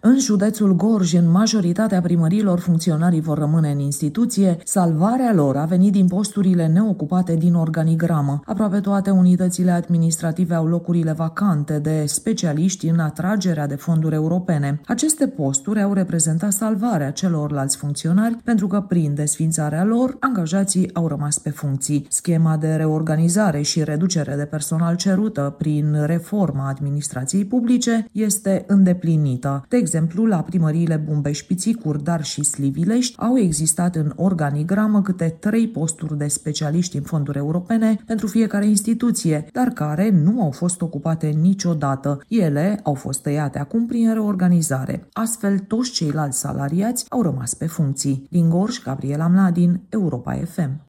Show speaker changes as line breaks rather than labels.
În județul Gorj, în majoritatea primăriilor, funcționarii vor rămâne în instituție. Salvarea lor a venit din posturile neocupate din organigramă. Aproape toate unitățile administrative au locurile vacante de specialiști în atragerea de fonduri europene. Aceste posturi au reprezentat salvarea celorlalți funcționari pentru că, prin desființarea lor, angajații au rămas pe funcții. Schema de reorganizare și reducere de personal cerută prin reforma administrației publice este îndeplinită. De exemplu, la primăriile Bumbeș-Pițicuri, dar și Slivilești au existat în organigramă câte 3 posturi de specialiști în fonduri europene pentru fiecare instituție, dar care nu au fost ocupate niciodată. Ele au fost tăiate acum prin reorganizare. Astfel, toți ceilalți salariați au rămas pe funcții. Din Gorj, Gabriela Mladin, Europa FM.